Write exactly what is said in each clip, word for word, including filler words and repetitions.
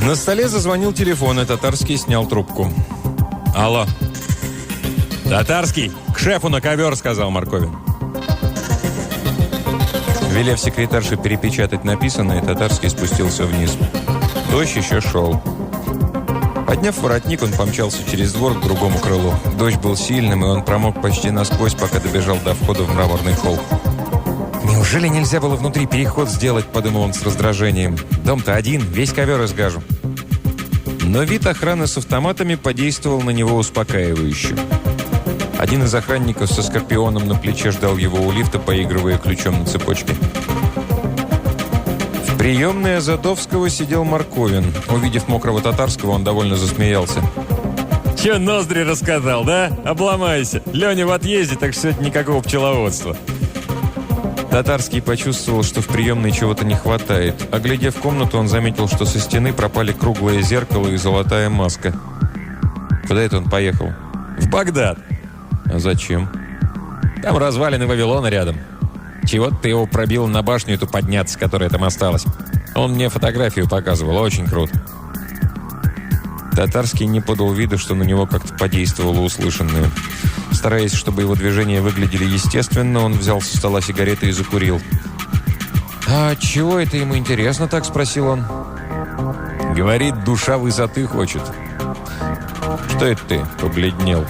На столе зазвонил телефон, и Татарский снял трубку. «Алло». «Татарский, к шефу на ковер», — сказал Марковин. Велев секретарше перепечатать написанное, Татарский спустился вниз. Дождь еще шел. Подняв воротник, он помчался через двор к другому крылу. Дождь был сильным, и он промок почти насквозь, пока добежал до входа в мраморный холл. «Неужели нельзя было внутри переход сделать?» – подумал он с раздражением. «Дом-то один, весь ковер изгажу». Но вид охраны с автоматами подействовал на него успокаивающе. Один из охранников со скорпионом на плече ждал его у лифта, поигрывая ключом на цепочке. В приемной Азадовского сидел Марковин. Увидев мокрого Татарского, он довольно засмеялся. «Че ноздри раскатал, да? Обломайся. Леня в отъезде, так что сегодня никакого пчеловодства». Татарский почувствовал, что в приемной чего-то не хватает. Оглядев комнату, он заметил, что со стены пропали круглое зеркало и золотая маска. Куда это он поехал? «В Багдад». «А зачем?» «Там развалины Вавилона рядом. Чего-то ты его пробил на башню эту подняться, которая там осталась. Он мне фотографию показывал, очень круто». Татарский не подал виду, что на него как-то подействовало услышанное. Стараясь, чтобы его движения выглядели естественно, он взял со стола сигареты и закурил. «А чего это ему интересно?» – так спросил он. «Говорит, душа высоты хочет». «Что это ты?» – побледнел.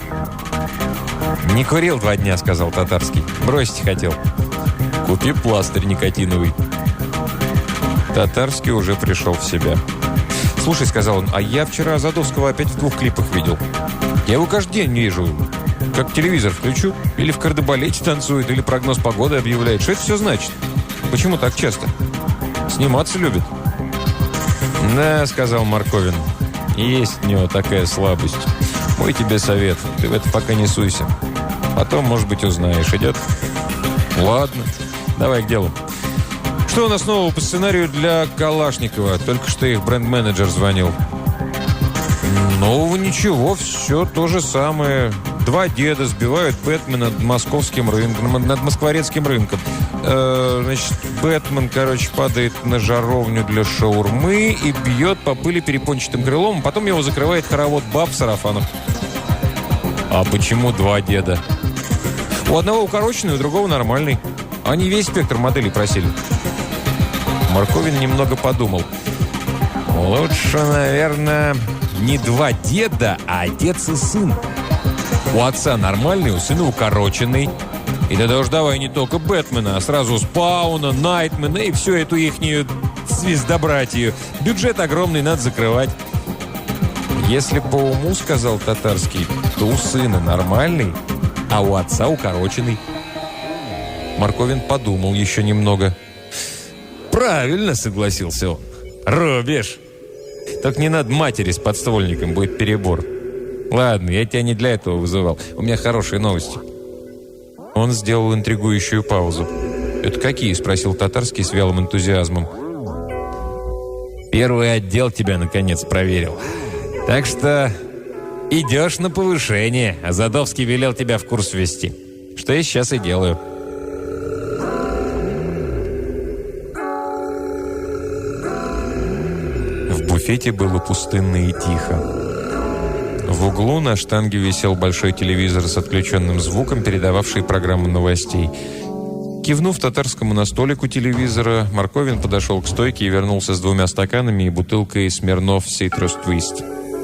«Не курил два дня», – сказал Татарский. «Бросить хотел». «Купи пластырь никотиновый». Татарский уже пришел в себя. «Слушай», – сказал он, – «а я вчера Задовского опять в двух клипах видел. Я его каждый день вижу. Как телевизор включу, или в кардебалете танцует, или прогноз погоды объявляет. Что это все значит? Почему так часто? Сниматься любит». «Да», – сказал Марковин, – «есть у него такая слабость. Мой тебе совет, ты в это пока не суйся. Потом, может быть, узнаешь. Идет?» «Ладно, давай к делу. Что у нас нового по сценарию для Калашникова? Только что их бренд-менеджер звонил». «Нового ничего, все то же самое. Два деда сбивают Бэтмена над московским рынком, над москворецким рынком. Э, значит, Бэтмен, короче, падает на жаровню для шаурмы и бьет по пыли перепончатым крылом, а потом его закрывает хоровод баб в сарафанах». «А почему два деда?» «У одного укороченный, у другого нормальный. Они весь спектр моделей просили». Марковин немного подумал. «Лучше, наверное, не два деда, а отец и сын. У отца нормальный, у сына укороченный. И тогда уж давай не только Бэтмена, а сразу Спауна, Найтмена и всю эту ихнюю звездобратью. Бюджет огромный, надо закрывать». «Если по уму, — сказал Татарский, — то у сына нормальный, а у отца укороченный». Марковин подумал еще немного. «Правильно, — согласился он. — Рубишь. Только не надо матери с подствольником, будет перебор. Ладно, я тебя не для этого вызывал. У меня хорошие новости». Он сделал интригующую паузу. «Это какие?» – спросил Татарский с вялым энтузиазмом. «Первый отдел тебя, наконец, проверил. Так что идешь на повышение, а Задовский велел тебя в курс ввести. Что я сейчас и делаю». В буфете было пустынно и тихо. В углу на штанге висел большой телевизор с отключенным звуком, передававший программу новостей. Кивнув Татарскому на столик у телевизора, Марковин подошел к стойке и вернулся с двумя стаканами и бутылкой Смирнов Citrus Twist.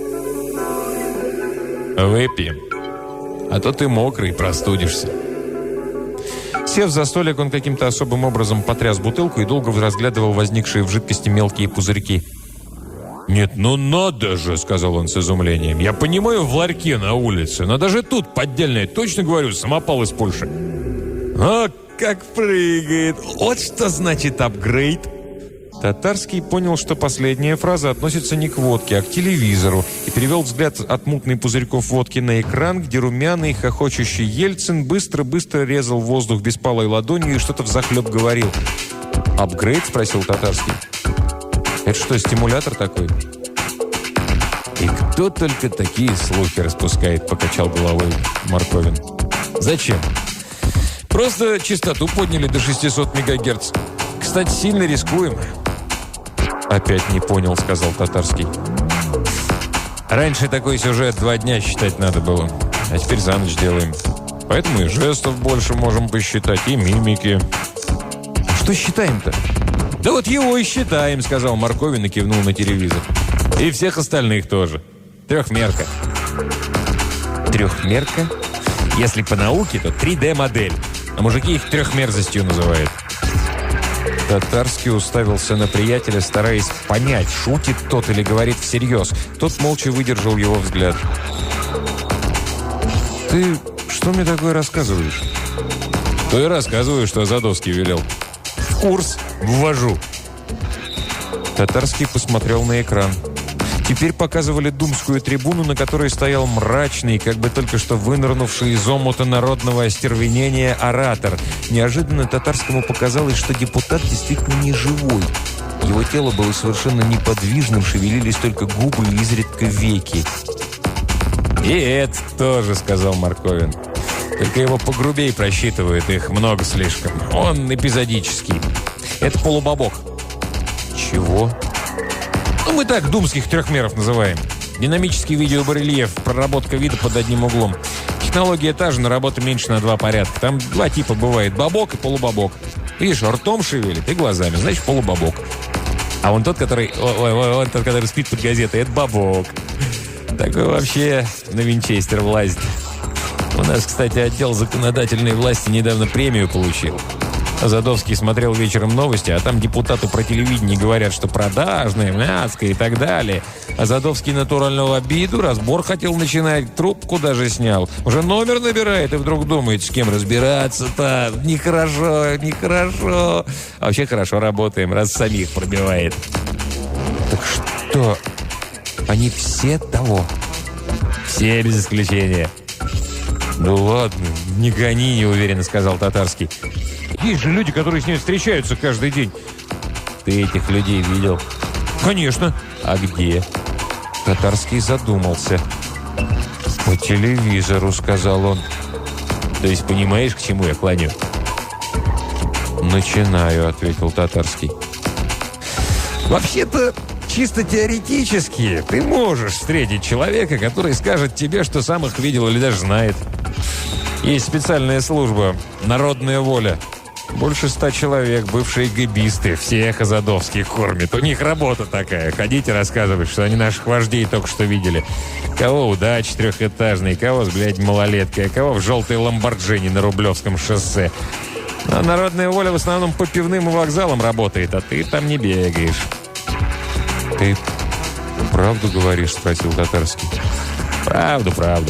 «Выпьем, а то ты мокрый, простудишься». Сев за столик, он каким-то особым образом потряс бутылку и долго разглядывал возникшие в жидкости мелкие пузырьки. «Нет, ну надо же!» – сказал он с изумлением. «Я понимаю, в ларьке на улице, но даже тут поддельное, точно говорю, самопал из Польши». «А как прыгает! Вот что значит апгрейд!» Татарский понял, что последняя фраза относится не к водке, а к телевизору, и перевел взгляд от мутной пузырьков водки на экран, где румяный, хохочущий Ельцин быстро-быстро резал воздух беспалой ладонью и что-то взахлеб говорил. «Апгрейд?» – спросил Татарский. «Это что, стимулятор такой?» «И кто только такие слухи распускает», – покачал головой Марковин. «Зачем? Просто частоту подняли до шестисот мегагерц. Кстати, сильно рискуем». «Опять не понял», — сказал Татарский. «Раньше такой сюжет два дня считать надо было, а теперь за ночь делаем. Поэтому и жестов больше можем посчитать, и мимики». «Что считаем-то?» «Да вот его и считаем», — сказал Марковин и кивнул на телевизор. «И всех остальных тоже. Трехмерка». «Трехмерка? Если по науке, то три дэ-модель. А мужики их трехмерзостью называют». Татарский уставился на приятеля, стараясь понять, шутит тот или говорит всерьез. Тот молча выдержал его взгляд. «Ты что мне такое рассказываешь?» «То и рассказываю, что Задовский велел. В курс ввожу». Татарский посмотрел на экран. Теперь показывали думскую трибуну, на которой стоял мрачный, как бы только что вынырнувший из омута народного остервенения оратор. Неожиданно Татарскому показалось, что депутат действительно не живой. Его тело было совершенно неподвижным, шевелились только губы и изредка веки. «И это тоже», — сказал Марковин. «Только его погрубей просчитывают, их много слишком. Он эпизодический. Это полубобок». «Чего?» «Ну, мы так думских трехмеров называем. Динамический видеобарельеф, проработка вида под одним углом. Технология та же, но работа меньше на два порядка. Там два типа бывает: бобок и полубобок. Видишь, ртом шевелит и глазами, значит, полубобок. А вон тот, который... Ой, ой, ой, тот, который спит под газетой, это бобок. Такой вообще на винчестер власть. У нас, кстати, отдел законодательной власти недавно премию получил. Задовский смотрел вечером новости, а там депутаты про телевидение говорят, что продажное, мяцкое и так далее. А Задовский натурально в обиду, разбор хотел начинать, трубку даже снял. Уже номер набирает и вдруг думает, с кем разбираться-то. Нехорошо, нехорошо. А вообще хорошо работаем, раз самих пробивает. Так что, они все того? Все без исключения. «Ну ладно, не гони», — неуверенно сказал Татарский. «Есть же люди, которые с ней встречаются каждый день». «Ты этих людей видел?» «Конечно». «А где?» Татарский задумался. «По телевизору», — сказал он. «То есть понимаешь, к чему я клоню?» «Начинаю», — ответил Татарский. «Вообще-то, чисто теоретически, ты можешь встретить человека, который скажет тебе, что сам их видел или даже знает. Есть специальная служба «Народная воля». Больше ста человек, бывшие гэбисты, всех Задовских кормят. У них работа такая. Ходить и рассказывать, что они наших вождей только что видели. Кого удачи трехэтажный, кого с, блядь, малолеткой, кого в желтой ламборджини на Рублевском шоссе. А «Народная воля» в основном по пивным и вокзалам работает, а ты там не бегаешь. «Ты правду говоришь?» – спросил Татарский. «Правду, правду».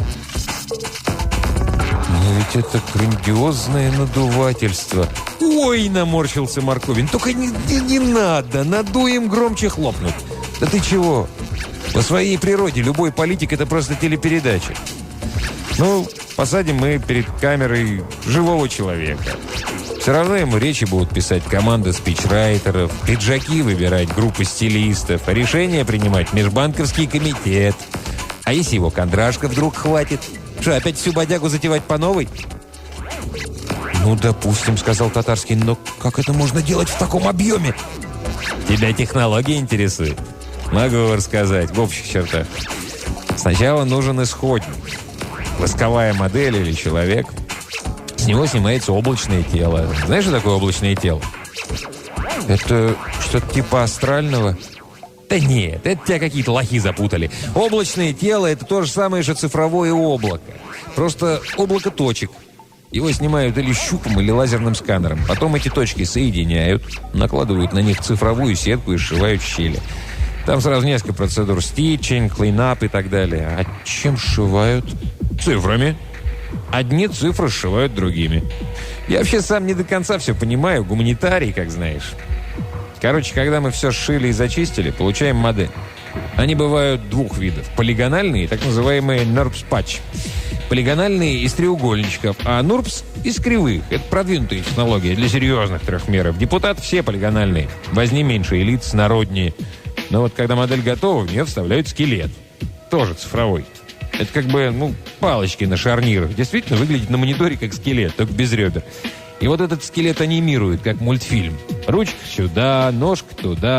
«Но ведь это грандиозное надувательство». «Ой!» – наморщился Марковин. «Только не, не, не надо, надуем громче хлопнуть». «Да ты чего? По своей природе любой политик – это просто телепередача. Ну, посадим мы перед камерой живого человека. Все равно ему речи будут писать команда спичрайтеров, пиджаки выбирать группы стилистов, а решения принимать межбанковский комитет. А если его кондрашка вдруг хватит? Что, опять всю бодягу затевать по новой?» «Ну, допустим», — сказал Татарский, — «но как это можно делать в таком объеме?» «Тебя технология интересует?» «Могу рассказать в общих чертах. Сначала нужен исходник. Восковая модель или человек. С него снимается облачное тело. Знаешь, что такое облачное тело?» «Это что-то типа астрального?» «Да нет, это тебя какие-то лохи запутали. Облачное тело – это то же самое, что цифровое облако. Просто облако точек. Его снимают или щупом, или лазерным сканером. Потом эти точки соединяют, накладывают на них цифровую сетку и сшивают щели. Там сразу несколько процедур: стичинг, клинап и так далее. А чем сшивают?» «Цифрами. Одни цифры сшивают другими. Я вообще сам не до конца все понимаю, гуманитарий, как знаешь. Короче, когда мы все сшили и зачистили, получаем модель. Они бывают двух видов. Полигональные и так называемые нурбс-патч. Полигональные из треугольничков, а нурбс из кривых. Это продвинутая технология для серьезных трехмеров. Депутаты все полигональные. Возни меньше, элит народнее. Но вот когда модель готова, в нее вставляют скелет. Тоже цифровой. Это как бы, ну, палочки на шарнирах. Действительно выглядит на мониторе как скелет, только без ребер. И вот этот скелет анимирует, как мультфильм. Ручка сюда, ножка туда.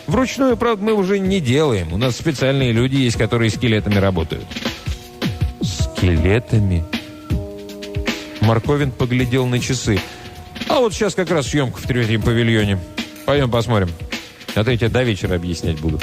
Вручную, правда, мы уже не делаем. У нас специальные люди есть, которые скелетами работают». «Скелетами?» Марковин поглядел на часы. «А вот сейчас как раз съемка в третьем павильоне. Пойдем посмотрим. А то я тебе до вечера объяснять буду».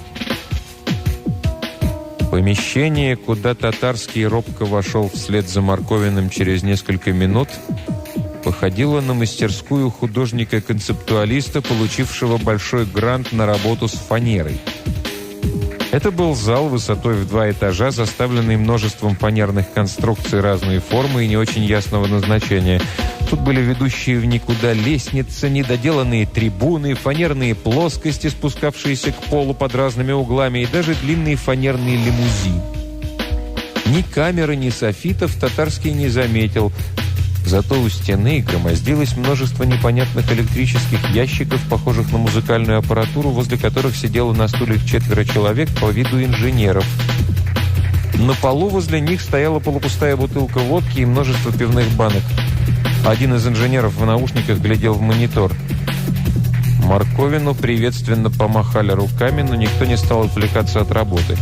Помещение, куда Татарский робко вошел вслед за Марковиным через несколько минут, походило на мастерскую художника-концептуалиста, получившего большой грант на работу с фанерой. Это был зал высотой в два этажа, заставленный множеством фанерных конструкций разной формы и не очень ясного назначения. Тут были ведущие в никуда лестницы, недоделанные трибуны, фанерные плоскости, спускавшиеся к полу под разными углами, и даже длинный фанерный лимузин. Ни камеры, ни софитов Татарский не заметил. Зато у стены громоздилось множество непонятных электрических ящиков, похожих на музыкальную аппаратуру, возле которых сидело на стульях четверо человек по виду инженеров. На полу возле них стояла полупустая бутылка водки и множество пивных банок. Один из инженеров в наушниках глядел в монитор. Марковину приветственно помахали руками, но никто не стал отвлекаться от работы.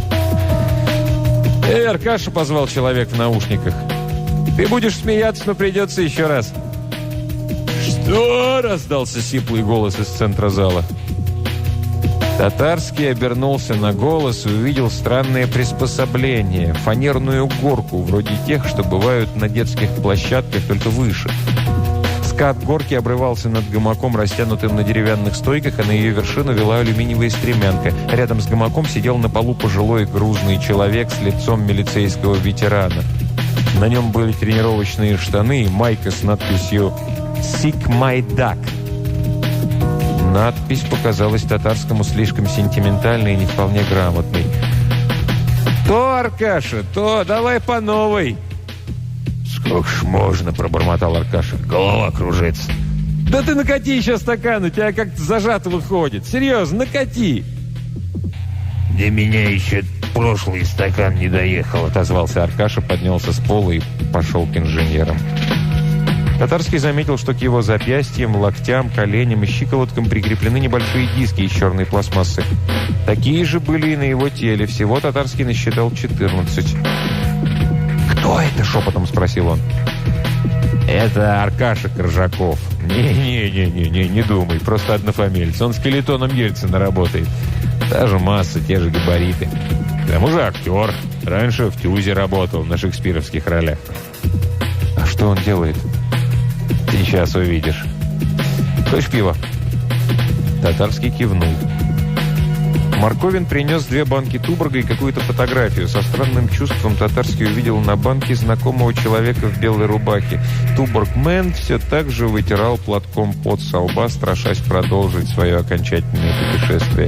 «Эй, Аркаша!» — позвал человек в наушниках. «Ты будешь смеяться, но придется еще раз». «Что?» — раздался сиплый голос из центра зала. Татарский обернулся на голос и увидел странное приспособление — фанерную горку, вроде тех, что бывают на детских площадках, только выше. Скат горки обрывался над гамаком, растянутым на деревянных стойках, а на ее вершину вела алюминиевая стремянка. Рядом с гамаком сидел на полу пожилой грузный человек с лицом милицейского ветерана. На нем были тренировочные штаны и майка с надписью «Sick my duck». Надпись показалась Татарскому слишком сентиментальной и не вполне грамотной. «То, Аркаша, то, давай по новой!» «Сколько ж можно?» – пробормотал Аркаша. «Голова кружится». «Да ты накати еще стакан, у тебя как-то зажато выходит. Серьезно, накати!» «До меня еще прошлый стакан не доехал», – отозвался Аркаша, поднялся с пола и пошел к инженерам. Татарский заметил, что к его запястьям, локтям, коленям и щиколоткам прикреплены небольшие диски из черной пластмассы. Такие же были и на его теле. Всего Татарский насчитал четырнадцать. «Кто это?» – шепотом спросил он. «Это Аркаша Коржаков». «Не-не-не, не думай, просто однофамильец. Он скелетоном Ельцина работает. Та же масса, те же габариты. К тому же актер. Раньше в ТЮЗе работал на шекспировских ролях». «А что он делает?» «Сейчас увидишь. Хочешь пиво?» Татарский кивнул. Марковин принес две банки Туборга и какую-то фотографию. Со странным чувством Татарский увидел на банке знакомого человека в белой рубахе. Туборгмен все так же вытирал платком пот со лба, страшась продолжить свое окончательное путешествие.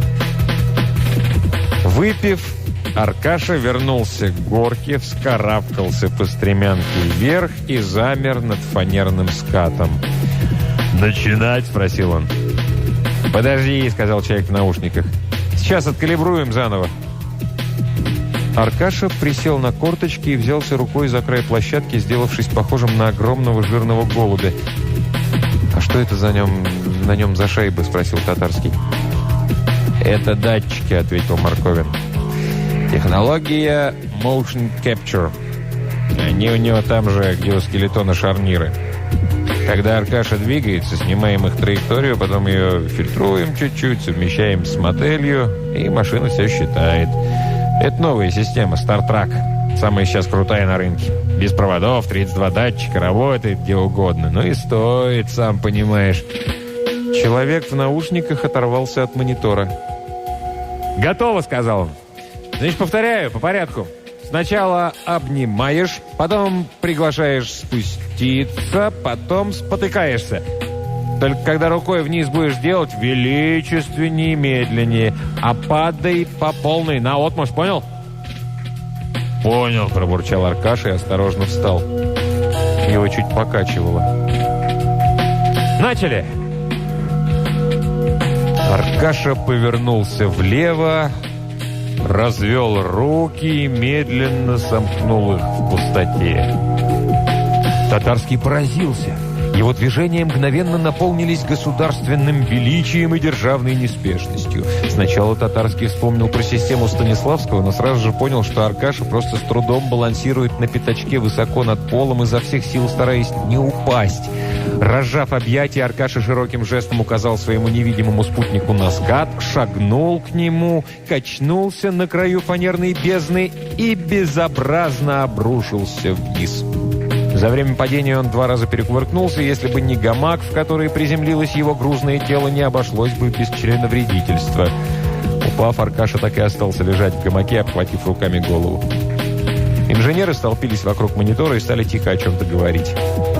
Выпив, Аркаша вернулся к горке, вскарабкался по стремянке вверх и замер над фанерным скатом. «Начинать?» – спросил он. «Подожди», – сказал человек в наушниках. «Сейчас откалибруем заново». Аркаша присел на корточки и взялся рукой за край площадки, сделавшись похожим на огромного жирного голубя. «А что это за нем, на нем за шайбы?» – спросил Татарский. «Это датчики», – ответил Марковин. «Технология Motion Capture. Они у него там же, где у скелетона шарниры. Когда Аркаша двигается, снимаем их траекторию, потом ее фильтруем чуть-чуть, совмещаем с моделью, и машина все считает. Это новая система StarTrack. Самая сейчас крутая на рынке. Без проводов, тридцать два датчика, работает где угодно. Ну и стоит, сам понимаешь». Человек в наушниках оторвался от монитора. «Готово», — сказал он. «Значит, повторяю, по порядку. Сначала обнимаешь, потом приглашаешь спуститься, потом спотыкаешься. Только когда рукой вниз будешь делать, величественнее и медленнее, а падай по полной, наотмашь, понял?» «Понял», — пробурчал Аркаша и осторожно встал. Его чуть покачивало. «Начали!» Аркаша повернулся влево, развел руки и медленно сомкнул их в пустоте. Татарский поразился. Его движения мгновенно наполнились государственным величием и державной неспешностью. Сначала Татарский вспомнил про систему Станиславского, но сразу же понял, что Аркаша просто с трудом балансирует на пятачке высоко над полом, изо всех сил стараясь не упасть. Разжав объятия, Аркаша широким жестом указал своему невидимому спутнику на скат, шагнул к нему, качнулся на краю фанерной бездны и безобразно обрушился вниз. За время падения он два раза перекувыркнулся, и если бы не гамак, в который приземлилось его грузное тело, не обошлось бы без членовредительства. Упав, Аркаша так и остался лежать в гамаке, обхватив руками голову. Инженеры столпились вокруг монитора и стали тихо о чем-то говорить.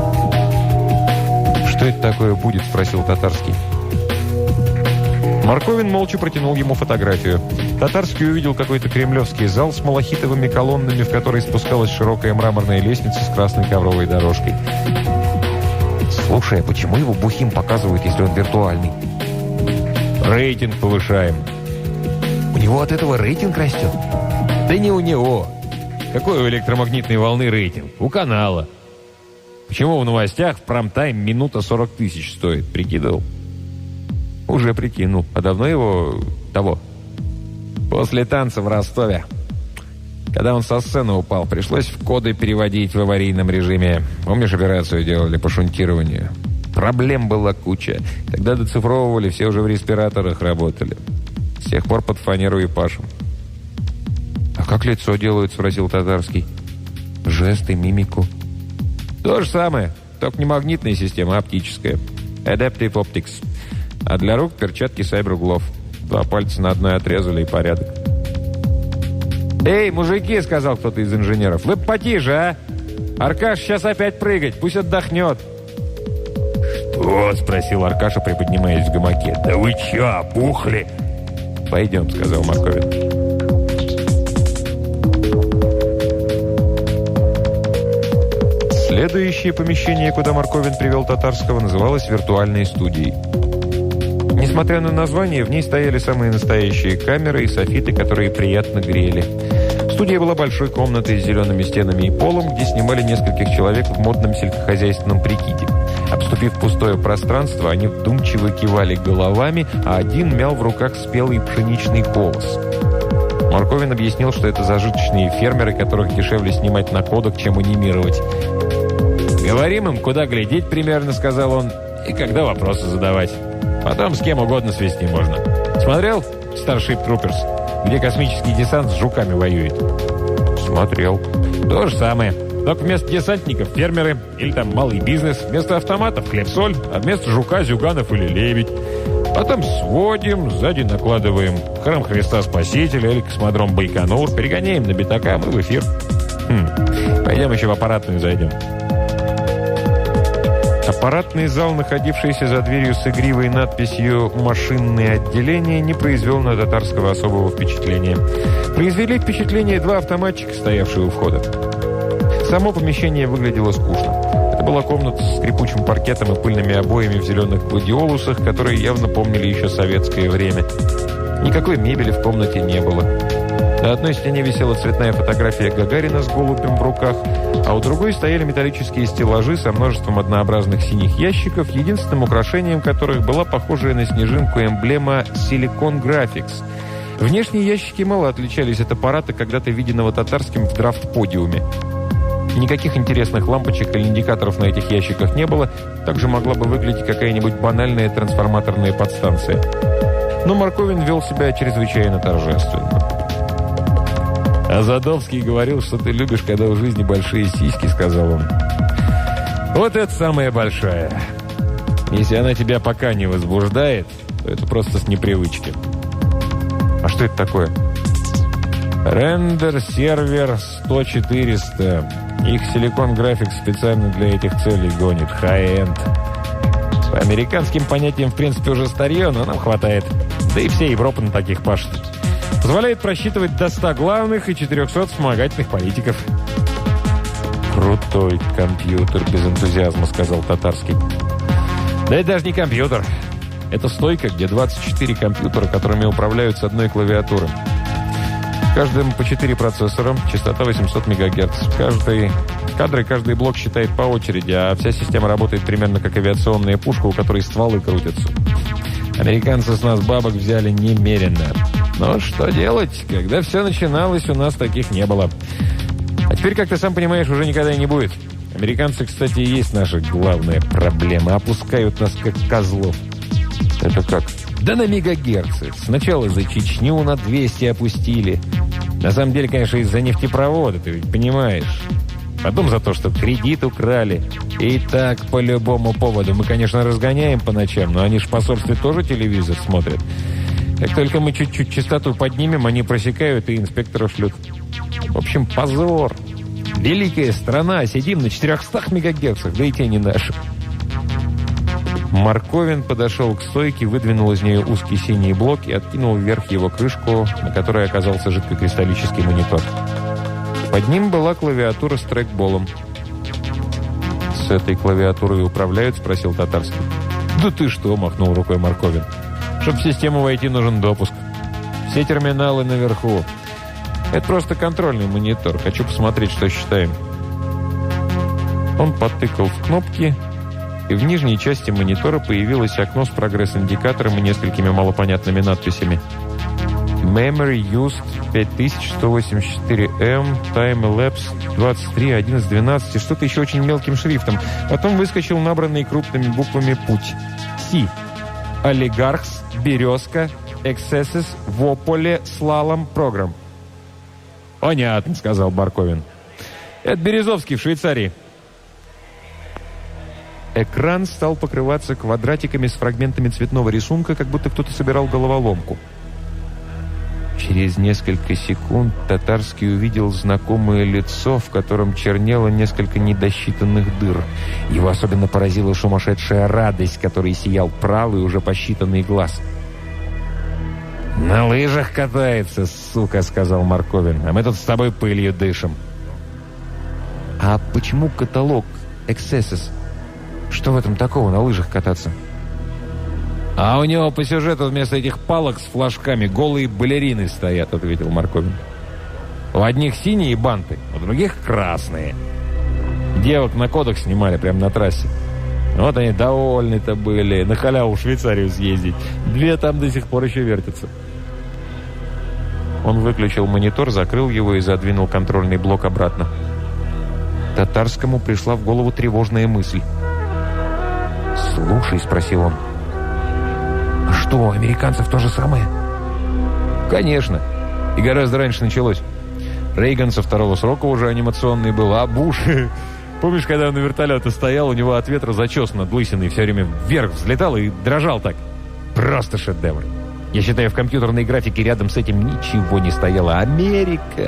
«Что это такое будет?» – спросил Татарский. Марковин молча протянул ему фотографию. Татарский увидел какой-то кремлевский зал с малахитовыми колоннами, в который спускалась широкая мраморная лестница с красной ковровой дорожкой. «Слушай, а почему его бухим показывают, если он виртуальный?» «Рейтинг повышаем». «У него от этого рейтинг растет?» «Да не у него. Какой у электромагнитной волны рейтинг? У канала. Почему в новостях в прайм-тайм минута сорок тысяч стоит?» Прикидывал. «Уже прикинул. А давно его... того?» «После танца в Ростове. Когда он со сцены упал, пришлось в коды переводить в аварийном режиме. Помнишь, операцию делали по шунтированию? Проблем была куча. Когда доцифровывали, все уже в респираторах работали. С тех пор под фанеру и пашем». «А как лицо делают?» – спросил Татарский. «Жесты, мимику?» «То же самое, только не магнитная система, а оптическая. Adaptive Optics. А для рук перчатки сайбер-глов. Два пальца на одной отрезали и порядок». «Эй, мужики!» — сказал кто-то из инженеров. «Вы потише, а? Аркаш сейчас опять прыгать, пусть отдохнет». «Что?» — спросил Аркаша, приподнимаясь в гамаке. «Да вы че, опухли?» «Пойдем», — сказал Марковин. Следующее помещение, куда Марковин привел Татарского, называлось виртуальной студией. Несмотря на название, в ней стояли самые настоящие камеры и софиты, которые приятно грели. Студия была большой комнатой с зелеными стенами и полом, где снимали нескольких человек в модном сельскохозяйственном прикиде. Обступив пустое пространство, они вдумчиво кивали головами, а один мял в руках спелый пшеничный колос. Марковин объяснил, что это зажиточные фермеры, которых дешевле снимать на кодек, чем анимировать. «Говорим им, куда глядеть примерно», — сказал он, — «и когда вопросы задавать. Потом с кем угодно свести можно. Смотрел Starship Troopers, где космический десант с жуками воюет?» «Смотрел». «То же самое. Только вместо десантников фермеры или там малый бизнес, вместо автоматов хлеб-соль, а вместо жука зюганов или лебедь. Потом сводим, сзади накладываем храм Христа Спасителя или космодром Байконур, перегоняем на битакам и в эфир. Хм. Пойдем еще в аппаратную зайдем». Аппаратный зал, находившийся за дверью с игривой надписью «Машинное отделение», не произвел на Татарского особого впечатления. Произвели впечатление два автоматчика, стоявшие у входа. Само помещение выглядело скучно. Это была комната с скрипучим паркетом и пыльными обоями в зеленых гладиолусах, которые явно помнили еще советское время. Никакой мебели в комнате не было. На одной стене висела цветная фотография Гагарина с голубем в руках, а у другой стояли металлические стеллажи со множеством однообразных синих ящиков, единственным украшением которых была похожая на снежинку эмблема Silicon Graphics. Внешние ящики мало отличались от аппарата, когда-то виденного Татарским в драфт-подиуме. Никаких интересных лампочек или индикаторов на этих ящиках не было, также могла бы выглядеть какая-нибудь банальная трансформаторная подстанция. Но Марковин вел себя чрезвычайно торжественно. «А Задовский говорил, что ты любишь, когда в жизни большие сиськи», — сказал он. «Вот это самая большая. Если она тебя пока не возбуждает, то это просто с непривычки». «А что это такое?» «Рендер-сервер сто четыреста. Их Silicon Graphics специально для этих целей гонит. Хай-энд. По американским понятиям, в принципе, уже старье, но нам хватает. Да и вся Европа на таких пашет. Позволяет просчитывать до ста главных и четырехсот вспомогательных политиков». «Крутой компьютер», — без энтузиазма сказал Татарский. «Да это даже не компьютер. Это стойка, где двадцать четыре компьютера, которыми управляют с одной клавиатуры. С каждым по четыре процессора, частота восемьсот мегагерц. Каждый, кадры каждый блок считает по очереди, а вся система работает примерно как авиационная пушка, у которой стволы крутятся. Американцы с нас бабок взяли немерено. Но что делать? Когда все начиналось, у нас таких не было. А теперь, как ты сам понимаешь, уже никогда и не будет. Американцы, кстати, и есть наша главная проблема. Опускают нас как козлов. Это как? Да на мегагерцы. Сначала за Чечню на двести опустили. На самом деле, конечно, из-за нефтепровода, ты ведь понимаешь. Потом за то, что кредит украли. И так по любому поводу. Мы, конечно, разгоняем по ночам, но они ж в посольстве тоже телевизор смотрят. Как только мы чуть-чуть частоту поднимем, они просекают и инспекторов шлют. В общем, позор. Великая страна, сидим на четырехстах мегагерцах, да и те не наши. Марковин подошел к стойке, выдвинул из нее узкий синий блок и откинул вверх его крышку, на которой оказался жидкокристаллический монитор. Под ним была клавиатура с трекболом. «С этой клавиатурой управляют?» – спросил Татарский. «Да ты что?» – махнул рукой Марковин. «Чтобы в систему войти, нужен допуск. Все терминалы наверху. Это просто контрольный монитор. Хочу посмотреть, что считаем». Он потыкал в кнопки, и в нижней части монитора появилось окно с прогресс-индикатором и несколькими малопонятными надписями. Memory used пять тысяч сто восемьдесят четыре эм, Time elapsed двадцать три одиннадцать двенадцать и что-то еще очень мелким шрифтом. Потом выскочил набранный крупными буквами путь. Си. Олигархс, Березка, Excesses, Вополе, Слалом, Программ. «Понятно», — сказал Барковин. «Это Березовский в Швейцарии». Экран стал покрываться квадратиками с фрагментами цветного рисунка, как будто кто-то собирал головоломку. Через несколько секунд Татарский увидел знакомое лицо, в котором чернело несколько недосчитанных дыр. Его особенно поразила сумасшедшая радость, которой сиял правый, уже посчитанный глаз. «На лыжах катается, сука», — сказал Марковин, «а мы тут с тобой пылью дышим». «А почему каталог Excesses? Что в этом такого, на лыжах кататься?» «А у него по сюжету вместо этих палок с флажками голые балерины стоят», — ответил Марковин. «У одних синие банты, у других красные. Девок на кодах снимали прямо на трассе. Вот они довольны-то были, на халяву в Швейцарию съездить. Две там до сих пор еще вертятся». Он выключил монитор, закрыл его и задвинул контрольный блок обратно. Татарскому пришла в голову тревожная мысль. «Слушай», — спросил он, — «что, у американцев то же самое?» «Конечно. И гораздо раньше началось. Рейган со второго срока уже анимационный был, а Буш... Помнишь, когда он на вертолете стоял, у него от ветра зачес над лысиной все время вверх взлетал и дрожал так? Просто шедевр. Я считаю, в компьютерной графике рядом с этим ничего не стояло. Америка!»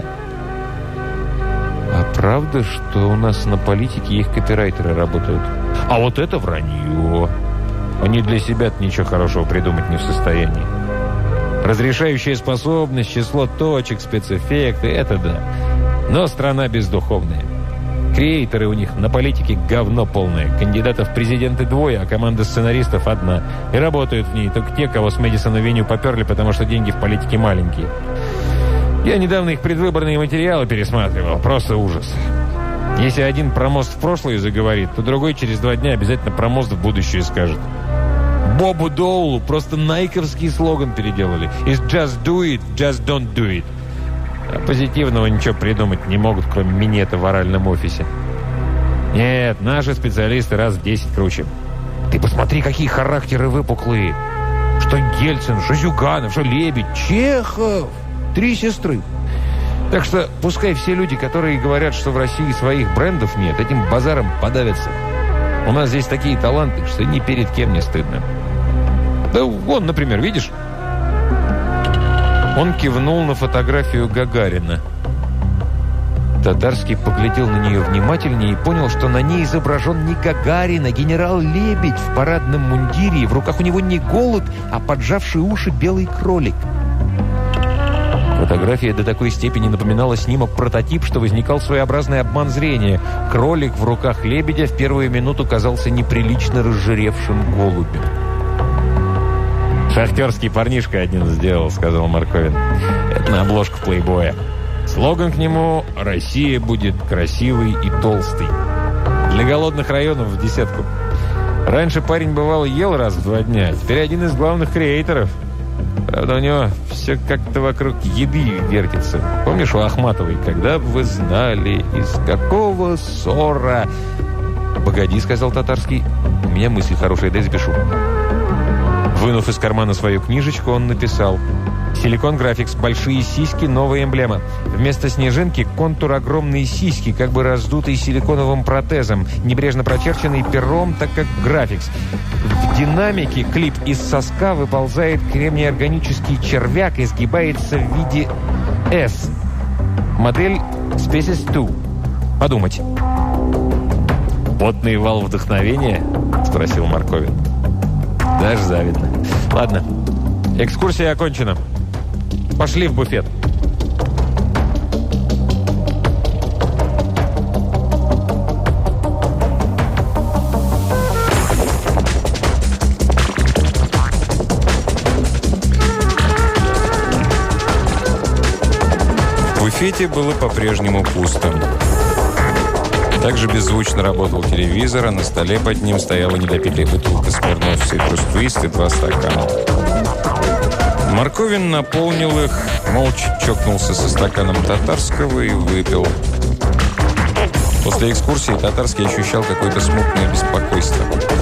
«А правда, что у нас на политике их копирайтеры работают?» «А вот это вранье. Они для себя-то ничего хорошего придумать не в состоянии. Разрешающая способность, число точек, спецэффекты — это да. Но страна бездуховная. Креаторы у них на политике говно полное. Кандидатов в президенты двое, а команда сценаристов одна. И работают в ней только те, кого с Мэдисон-авеню поперли, потому что деньги в политике маленькие. Я недавно их предвыборные материалы пересматривал. Просто ужас. Если один про мост в прошлое заговорит, то другой через два дня обязательно про мост в будущее скажет. Бобу Доулу просто найковский слоган переделали. It's just do it, just don't do it. А позитивного ничего придумать не могут, кроме минета в оральном офисе. Нет, наши специалисты раз в десять круче. Ты посмотри, какие характеры выпуклые. Что Ельцин, что Зюганов, что Лебедь, Чехов. Три сестры. Так что пускай все люди, которые говорят, что в России своих брендов нет, этим базаром подавятся. У нас здесь такие таланты, что ни перед кем не стыдно. Да вон, например, видишь? Он кивнул на фотографию Гагарина. Татарский поглядел на нее внимательнее и понял, что на ней изображен не Гагарин, а генерал Лебедь в парадном мундире, и в руках у него не голубь, а поджавший уши белый кролик. Фотография до такой степени напоминала снимок-прототип, что возникал своеобразный обман зрения. Кролик в руках Лебедя в первую минуту казался неприлично разжиревшим голубем. «Шахтерский парнишка один сделал», — сказал Марковин. «Это на обложку плейбоя. Слоган к нему «Россия будет красивой и толстой». Для голодных районов в десятку. Раньше парень, бывало, ел раз в два дня. Теперь один из главных креаторов. Правда, у него все как-то вокруг еды вертится. Помнишь у Ахматовой? Когда бы вы знали, из какого ссора... «Погоди», — сказал Татарский. «У меня мысль хорошая, дай запишу». Вынув из кармана свою книжечку, он написал: «Силикон Графикс. Большие сиськи. Новая эмблема. Вместо снежинки контур огромной сиськи, как бы раздутый силиконовым протезом, небрежно прочерченный пером, так как Графикс. В динамике клип из соска выползает кремний-органический червяк и сгибается в виде S. Модель Species два. Подумать». «Потный вал вдохновения?» — спросил Марковин. «Даже завидно. Ладно, экскурсия окончена. Пошли в буфет». В буфете было по-прежнему пусто. Также беззвучно работал телевизор, а на столе под ним стояла недопитая бутылка Смирнов Citrus Twist и два стакана. Марковин наполнил их, молча чокнулся со стаканом татарского и выпил. После экскурсии Татарский ощущал какое-то смутное беспокойство.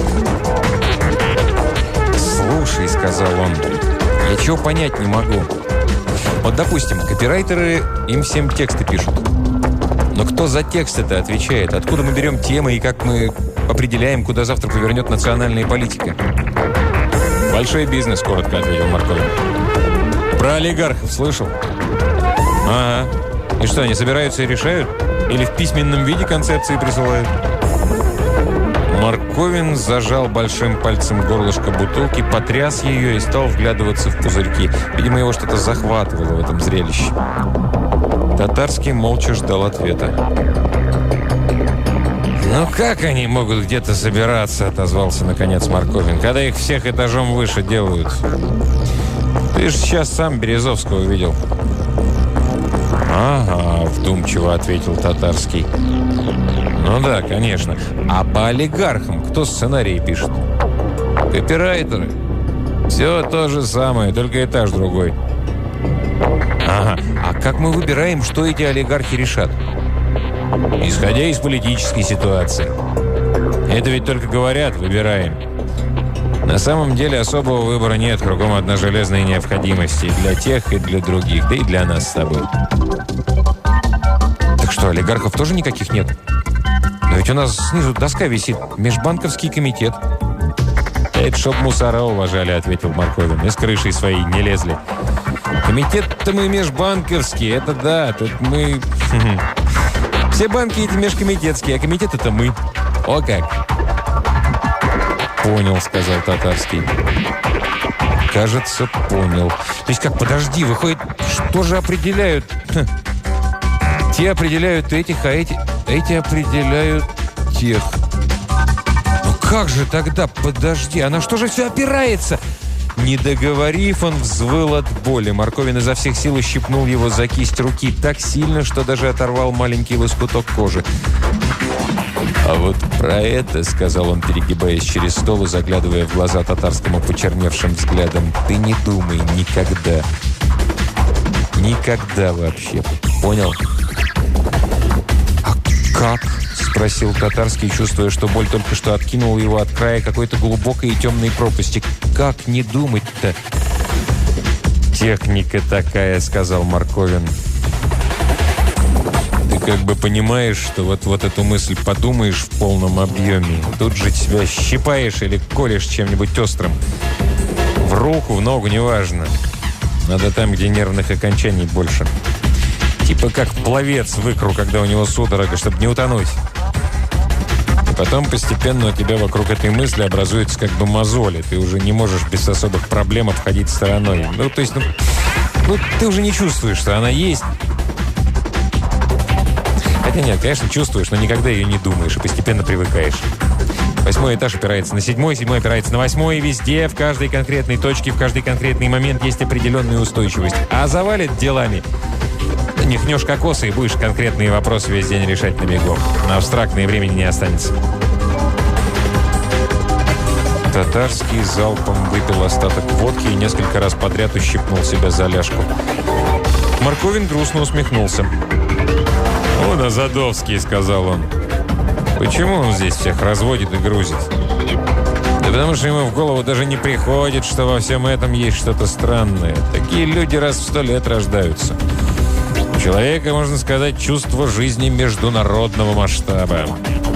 «Слушай», — сказал он, — «я чего понять не могу. Вот, допустим, копирайтеры им всем тексты пишут. Но кто за текст это отвечает? Откуда мы берем темы и как мы определяем, куда завтра повернет национальная политика?» «Большой бизнес», — коротко ответил Марковин. «Про олигархов слышал?» «Ага. И что, они собираются и решают? Или в письменном виде концепции присылают?» Марковин зажал большим пальцем горлышко бутылки, потряс ее и стал вглядываться в пузырьки. Видимо, его что-то захватывало в этом зрелище. Татарский молча ждал ответа. «Ну как они могут где-то собираться?» — отозвался наконец Марковин. «Когда их всех этажом выше делают. Ты же сейчас сам Березовского видел». «Ага», — вдумчиво ответил Татарский. «Ну да, конечно. А по олигархам кто сценарии пишет?» «Копирайтеры. Все то же самое, только этаж другой». «Ага. А как мы выбираем, что эти олигархи решат?» «Исходя из политической ситуации. Это ведь только говорят, выбираем. На самом деле особого выбора нет, кругом одна железная необходимость и для тех, и для других, да и для нас с тобой». «Так что, олигархов тоже никаких нет? Но ведь у нас снизу доска висит. Межбанковский комитет». «Это чтоб мусора уважали», — ответил Марковин. «И с крышей своей не лезли. Комитет-то мы межбанковские, это да, тут мы... Все банки эти межкомитетские, а комитет это мы. О как!» «Понял», — сказал Татарский. «Кажется, понял. То есть как, подожди, выходит, что же определяют? Хм. Те определяют этих, а эти, эти определяют тех. Ну как же тогда, подожди, а на что же все опирается?» Не договорив, он взвыл от боли. Марковин изо всех сил ущипнул его за кисть руки так сильно, что даже оторвал маленький лоскуток кожи. «А вот про это, — сказал он, перегибаясь через стол и заглядывая в глаза Татарскому почерневшим взглядом, — ты не думай никогда. Никогда вообще. Понял?» «А как?» — спросил Татарский, чувствуя, что боль только что откинула его от края какой-то глубокой и темной пропасти. «Как не думать-то?» «Техника такая, — сказал Марковин. Ты как бы понимаешь, что вот, вот эту мысль подумаешь в полном объеме. Тут же тебя щипаешь или колешь чем-нибудь острым. В руку, в ногу, неважно. Надо там, где нервных окончаний больше. Типа как пловец в икру, когда у него судорога, чтобы не утонуть. И потом постепенно у тебя вокруг этой мысли образуется как бы мозоли. Ты уже не можешь без особых проблем обходить стороной. Ну, то есть, ну, ну ты уже не чувствуешь, что она есть. Хотя нет, конечно, чувствуешь, но никогда ее не думаешь и постепенно привыкаешь. Восьмой этаж опирается на седьмой, седьмой опирается на восьмой. И везде, в каждой конкретной точке, в каждый конкретный момент есть определенная устойчивость. А завалит делами. Нюхнешь кокосы и будешь конкретные вопросы весь день решать на бегу. На абстрактное времени не останется. Татарский залпом выпил остаток водки и несколько раз подряд ущипнул себя за ляжку. Марковин грустно усмехнулся. «Он Азадовский», — сказал он. «Почему он здесь всех разводит и грузит? Да потому что ему в голову даже не приходит, что во всем этом есть что-то странное. Такие люди раз в сто лет рождаются. У человека, можно сказать, чувство жизни международного масштаба».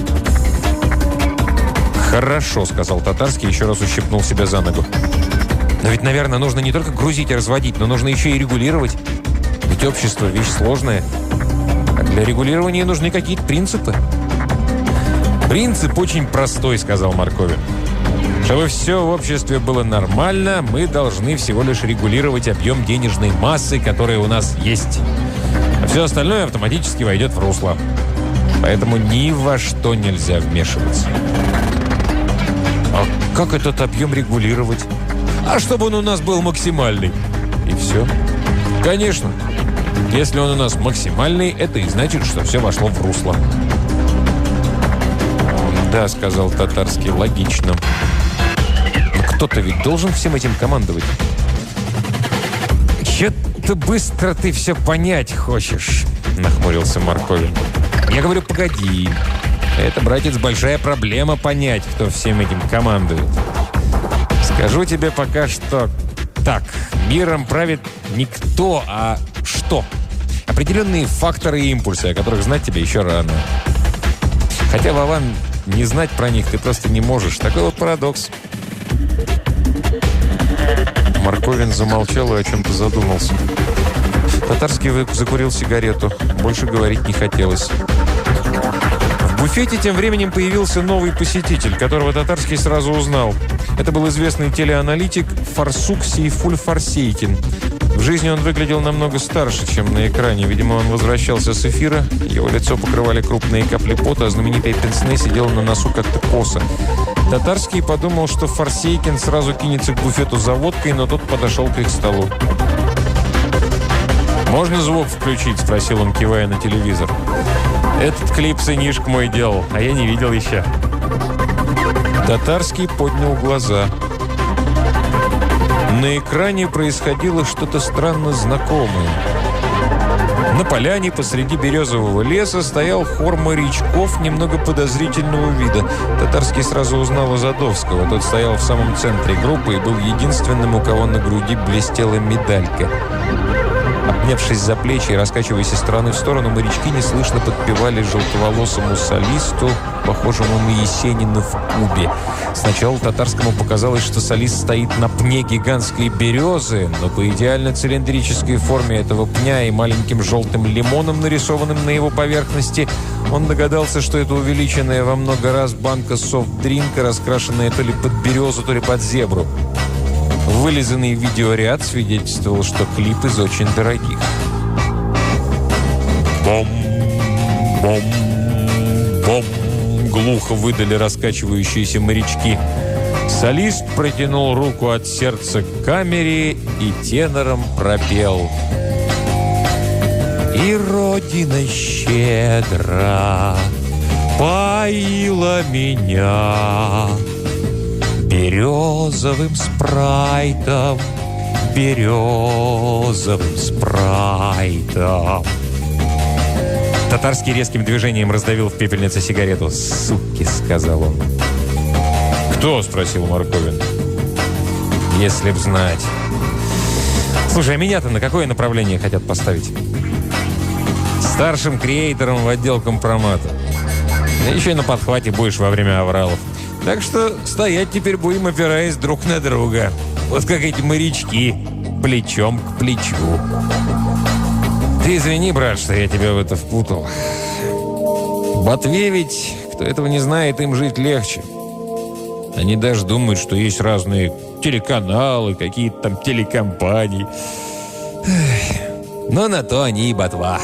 «Хорошо», — сказал Татарский, еще раз ущипнул себя за ногу. «Но ведь, наверное, нужно не только грузить и разводить, но нужно еще и регулировать. Ведь общество — вещь сложная. А для регулирования нужны какие-то принципы». «Принцип очень простой», — сказал Марковин. «Чтобы все в обществе было нормально, мы должны всего лишь регулировать объем денежной массы, которая у нас есть. А все остальное автоматически войдет в русло. Поэтому ни во что нельзя вмешиваться». «А как этот объем регулировать?» «А чтобы он у нас был максимальный». «И все?» «Конечно. Если он у нас максимальный, это и значит, что все вошло в русло». «Да», — сказал Татарский, — «логично. Но кто-то ведь должен всем этим командовать». «Чё-то быстро ты все понять хочешь», — нахмурился Марковин. «Я говорю, погоди. Это, братец, большая проблема понять, кто всем этим командует. Скажу тебе пока что так. Миром правит не кто, а что. Определенные факторы и импульсы, о которых знать тебе еще рано. Хотя, Вован, не знать про них ты просто не можешь. Такой вот парадокс». Марковин замолчал и о чем-то задумался. Татарский закурил сигарету. Больше говорить не хотелось. В буфете тем временем появился новый посетитель, которого Татарский сразу узнал. Это был известный телеаналитик Фарсук Сейфуль Фарсейкин. В жизни он выглядел намного старше, чем на экране. Видимо, он возвращался с эфира. Его лицо покрывали крупные капли пота, а знаменитая пенсне сидела на носу как-то косо. Татарский подумал, что Фарсейкин сразу кинется к буфету за водкой, но тот подошел к их столу. «Можно звук включить?» – спросил он, кивая на телевизор. «Этот клип сынишка мой делал, а я не видел еще». Татарский поднял глаза. На экране происходило что-то странно знакомое. На поляне посреди березового леса стоял хор морячков немного подозрительного вида. Татарский сразу узнал Азадовского. Тот стоял в самом центре группы и был единственным, у кого на груди блестела медалька. Обнявшись за плечи и раскачиваясь из стороны в сторону, морячки неслышно подпевали желтоволосому солисту, похожему на Есенина в Кубе. Сначала Татарскому показалось, что солист стоит на пне гигантской березы, но по идеально цилиндрической форме этого пня и маленьким желтым лимоном, нарисованным на его поверхности, он догадался, что это увеличенная во много раз банка софт-дринка, раскрашенная то ли под березу, то ли под зебру. Вылизанный видеоряд свидетельствовал, что клип из очень дорогих. Бом-бом-бом! Глухо выдали раскачивающиеся морячки. Солист протянул руку от сердца к камере и тенором пропел: «И Родина щедро поила меня березовым спрайтом, березовым спрайтом». Татарский резким движением раздавил в пепельнице сигарету. «Суки», — сказал он. «Кто?» — спросил Марковин. «Если б знать». «Слушай, а меня-то на какое направление хотят поставить?» «Старшим креатором в отдел компромата. Да еще и на подхвате будешь во время авралов. Так что стоять теперь будем, опираясь друг на друга. Вот как эти морячки, плечом к плечу. Ты извини, брат, что я тебя в это впутал. В Ботве ведь, кто этого не знает, им жить легче. Они даже думают, что есть разные телеканалы, какие-то там телекомпании. Но на то они и Ботва».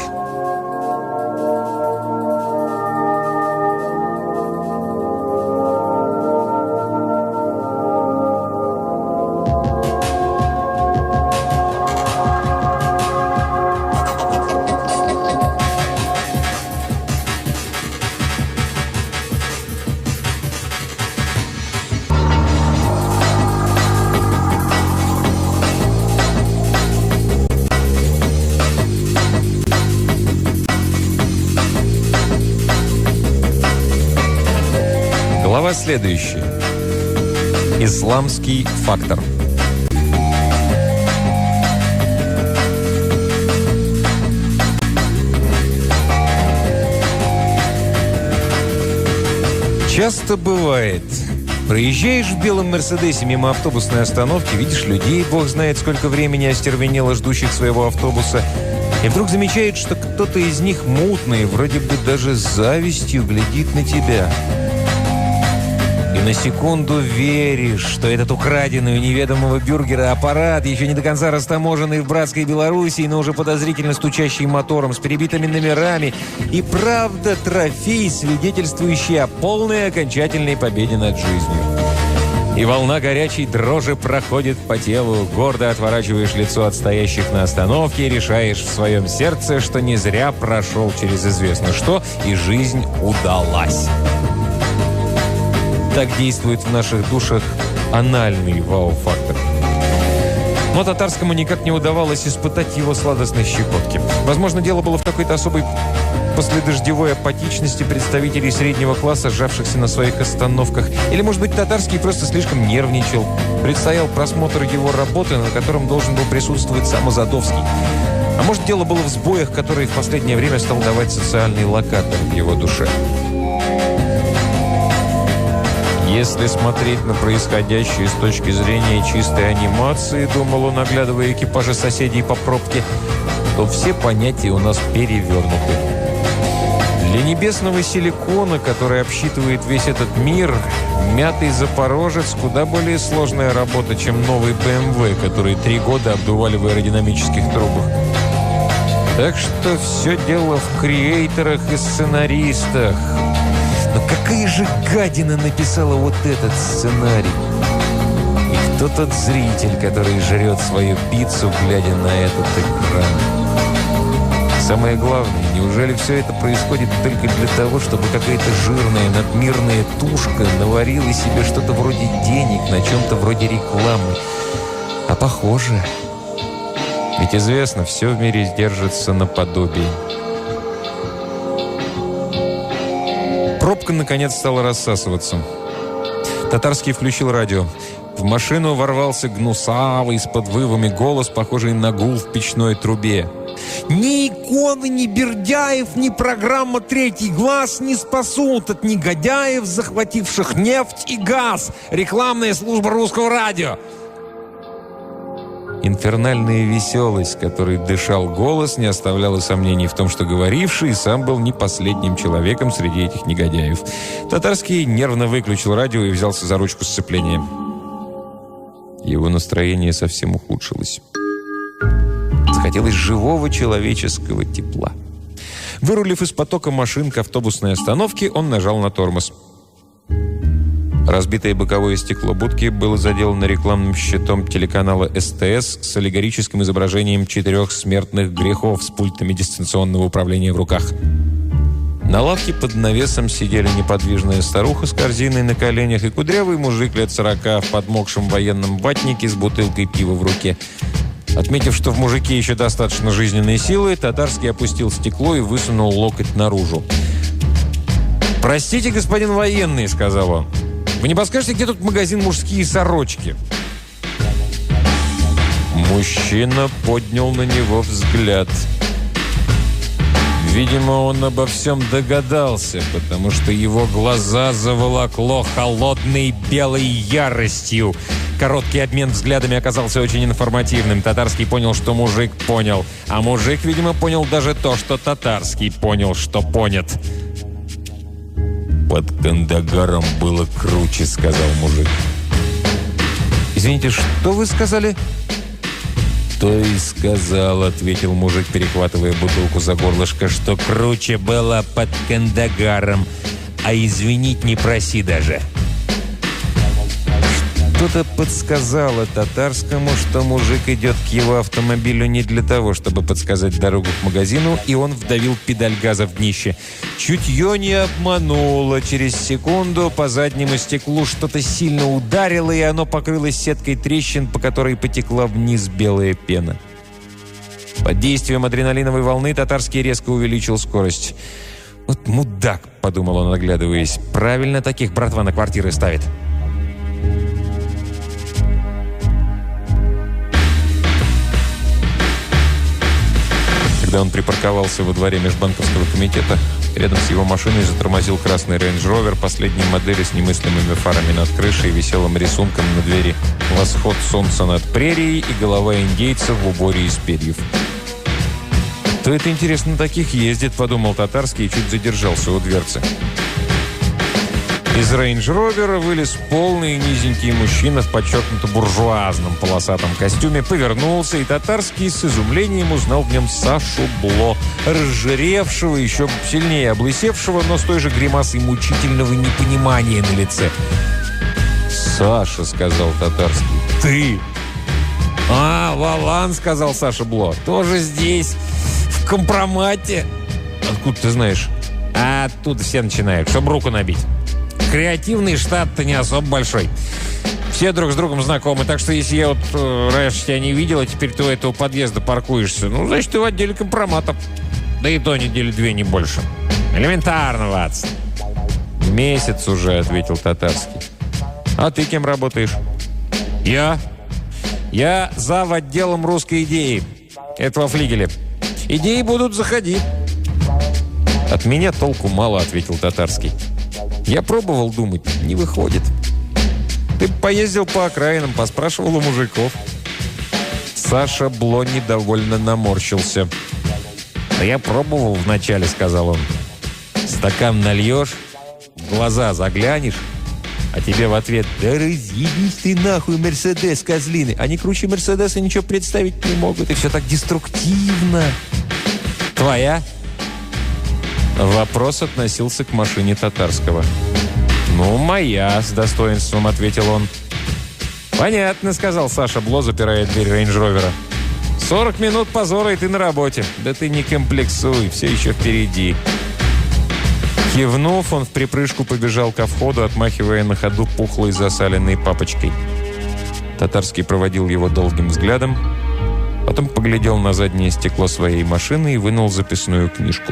Глава следующая. Исламский фактор. Часто бывает. Проезжаешь в белом «Мерседесе» мимо автобусной остановки, видишь людей, бог знает сколько времени остервенело ждущих своего автобуса, и вдруг замечаешь, что кто-то из них мутный, вроде бы даже с завистью глядит на тебя. И на секунду веришь, что этот украденный у неведомого бюргера аппарат, еще не до конца растаможенный в братской Белоруссии, но уже подозрительно стучащий мотором, с перебитыми номерами, и правда трофей, свидетельствующий о полной окончательной победе над жизнью. И волна горячей дрожи проходит по телу, гордо отворачиваешь лицо от стоящих на остановке и решаешь в своем сердце, что не зря прошел через известно что, и жизнь удалась. Так действует в наших душах анальный вау-фактор. Но татарскому никак не удавалось испытать его сладостной щекотки. Возможно, дело было в какой-то особой последождевой апатичности представителей среднего класса, сжавшихся на своих остановках. Или, может быть, татарский просто слишком нервничал. Предстоял просмотр его работы, на котором должен был присутствовать сам Азадовский. А может, дело было в сбоях, которые в последнее время стал давать социальный локатор в его душе. Если смотреть на происходящее с точки зрения чистой анимации, думал он, оглядывая экипажи соседей по пробке, то все понятия у нас перевернуты. Для небесного силикона, который обсчитывает весь этот мир, мятый «Запорожец» куда более сложная работа, чем новый бэ эм вэ, который три года обдували в аэродинамических трубах. Так что все дело в креаторах и сценаристах. Но какая же гадина написала вот этот сценарий? И кто тот зритель, который жрет свою пиццу, глядя на этот экран? Самое главное, неужели все это происходит только для того, чтобы какая-то жирная надмирная тушка наварила себе что-то вроде денег на чем-то вроде рекламы? А похоже. Ведь известно, все в мире сдержится наподобие. Пробка, наконец, стала рассасываться. Татарский включил радио. В машину ворвался гнусавый с подвывами голос, похожий на гул в печной трубе. «Ни иконы, ни Бердяев, ни программа «Третий глаз» не спасут от негодяев, захвативших нефть и газ. Рекламная служба русского радио». Инфернальная веселость, которой дышал голос, не оставляла сомнений в том, что говоривший сам был не последним человеком среди этих негодяев. Татарский нервно выключил радио и взялся за ручку сцепления. Его настроение совсем ухудшилось. Захотелось живого человеческого тепла. Вырулив из потока машин к автобусной остановке, он нажал на тормоз. Разбитое боковое стекло будки было заделано рекламным щитом телеканала эс тэ эс с аллегорическим изображением четырех смертных грехов с пультами дистанционного управления в руках. На лавке под навесом сидели неподвижная старуха с корзиной на коленях и кудрявый мужик лет сорока в подмокшем военном ватнике с бутылкой пива в руке. Отметив, что в мужике еще достаточно жизненной силы, Татарский опустил стекло и высунул локоть наружу. «Простите, господин военный», — сказал он. «Вы не подскажете, где тут магазин «Мужские сорочки»?» Мужчина поднял на него взгляд. Видимо, он обо всем догадался, потому что его глаза заволокло холодной белой яростью. Короткий обмен взглядами оказался очень информативным. Татарский понял, что мужик понял. А мужик, видимо, понял даже то, что Татарский понял, что понят. «Под Кандагаром было круче», — сказал мужик. «Извините, что вы сказали?» «То и сказал», — ответил мужик, перехватывая бутылку за горлышко, «что круче было под Кандагаром, а извинить не проси даже». Что-то подсказало Татарскому, что мужик идет к его автомобилю не для того, чтобы подсказать дорогу к магазину, и он вдавил педаль газа в днище. Чутье не обмануло. Через секунду по заднему стеклу что-то сильно ударило, и оно покрылось сеткой трещин, по которой потекла вниз белая пена. Под действием адреналиновой волны Татарский резко увеличил скорость. «Вот мудак», — подумал он, оглядываясь. «Правильно таких братва на квартиры ставит». Когда он припарковался во дворе межбанковского комитета, рядом с его машиной затормозил красный Range Rover последней модели с немыслимыми фарами над крышей и веселым рисунком на двери. Восход солнца над прерией и голова индейца в уборе из перьев. «Кто это, интересно, на таких ездит?» – подумал Татарский и чуть задержался у дверцы. Из Range Rover вылез полный низенький мужчина в подчеркнуто буржуазном полосатом костюме, повернулся, и Татарский с изумлением узнал в нем Сашу Бло, разжиревшего, еще сильнее облысевшего, но с той же гримасой мучительного непонимания на лице. «Саша», — сказал Татарский, — «ты?» «А, Валан», — сказал Саша Бло, — «тоже здесь, в компромате». «Откуда ты знаешь?» «А оттуда все начинают, чтобы руку набить. Креативный штат-то не особо большой. Все друг с другом знакомы, так что если я вот э, раньше тебя не видел, а теперь ты у этого подъезда паркуешься, ну, значит, ты в отделе компроматов. Да и то недели две, не больше. Элементарно, Ватс». «Месяц уже», — ответил Татарский. «А ты кем работаешь?» «Я? Я зав. Отделом русской идеи. Этого флигеля. Идеи будут заходить». «От меня толку мало», — ответил Татарский. «Я пробовал думать, не выходит. Ты поездил по окраинам, поспрашивал у мужиков». Саша Бло недовольно наморщился. «Да я пробовал вначале», — сказал он. «Стакан нальешь, в глаза заглянешь, а тебе в ответ: да разъебись ты нахуй, Мерседес, козлины. Они круче Мерседеса ничего представить не могут, и все так деструктивно». «Твоя?» Вопрос относился к машине Татарского. «Ну, моя», — с достоинством ответил он. «Понятно», — сказал Саша Бло, запирая дверь рейндж-ровера. «Сорок минут позора, и ты на работе. Да ты не комплексуй, все еще впереди». Кивнув, он в припрыжку побежал ко входу, отмахивая на ходу пухлой засаленной папочкой. Татарский проводил его долгим взглядом, потом поглядел на заднее стекло своей машины и вынул записную книжку.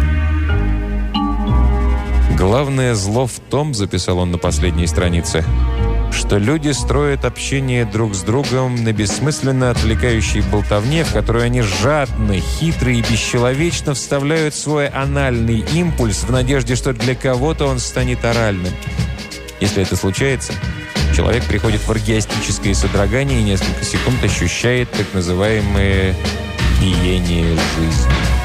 «Главное зло в том, — записал он на последней странице, — что люди строят общение друг с другом на бессмысленно отвлекающей болтовне, в которую они жадно, хитро и бесчеловечно вставляют свой анальный импульс в надежде, что для кого-то он станет оральным. Если это случается, человек приходит в оргиастическое содрогание и несколько секунд ощущает так называемое биение жизни».